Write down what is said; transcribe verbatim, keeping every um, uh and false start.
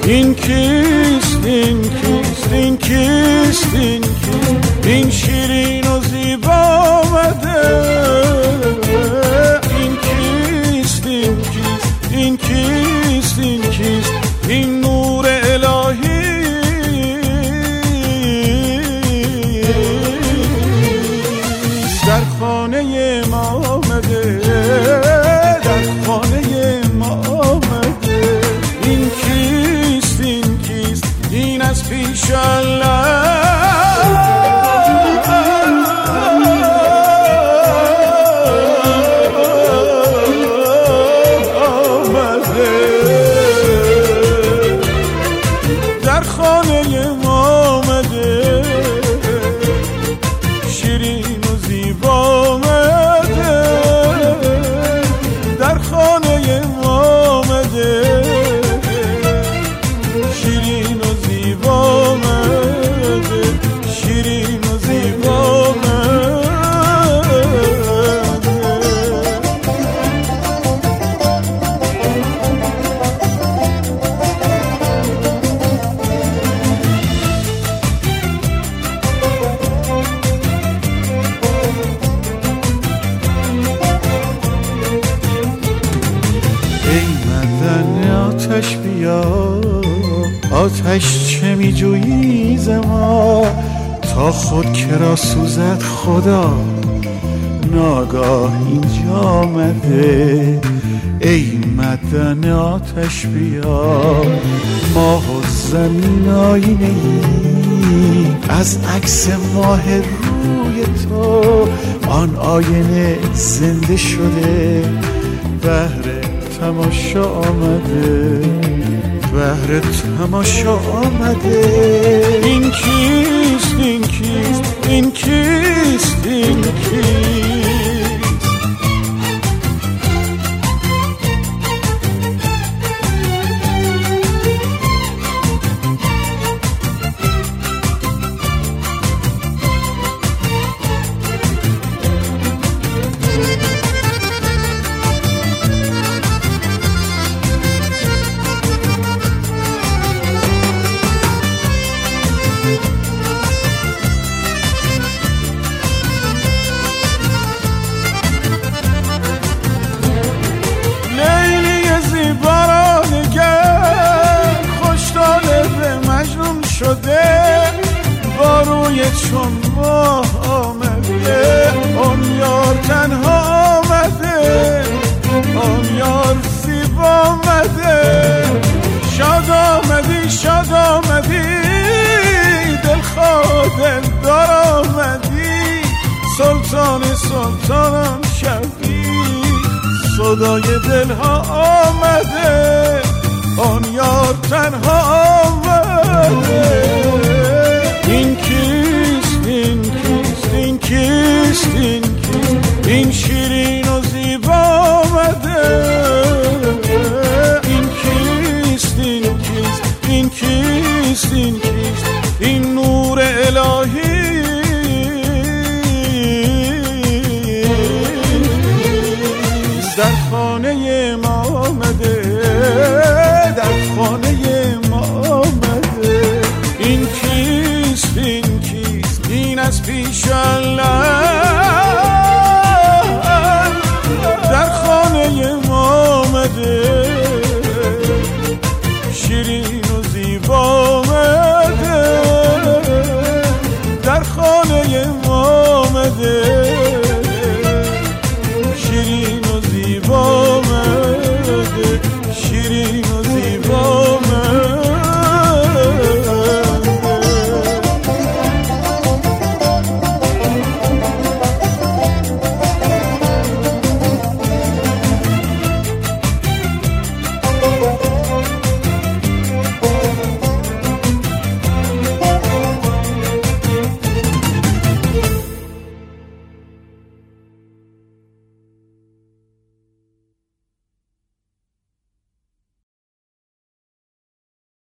این کیست این کیست این کیست این کیست این شیرین و زیبا آمده این کیست این کیست این کیست این کیست این نور الهی در خانه ما آمده در خانه ما آمده این کیست این کیست این از پیش الله آتش بیا آتش چه می جویی ز ما تا خود کرا سوزد خدا ناگاه اینجا آمده ای مدن آتش بیا ماه و زمین آینه ای از عکس ماه روی تو آن آینه زنده شده بهر تماشا آمده بهر تماشا آمده این کیست این کیست این کیست این کیست شده با روی چون ماه آمده آن یار تنها آمده آن یار زیبا آمده شاد آمدی شاد آمدی دلخواه دلدار آمدی سلطان سلطانم شدی صدای دلها آمده آن یار تنها آمده این کیست این کیست این کیست این کیست این شیرین و زیبا آمده این کیست این کیست این کیست این کیست این نور الهی در خانه ما آمده در خانه ما آمده این کیست این کیست این از پیش الله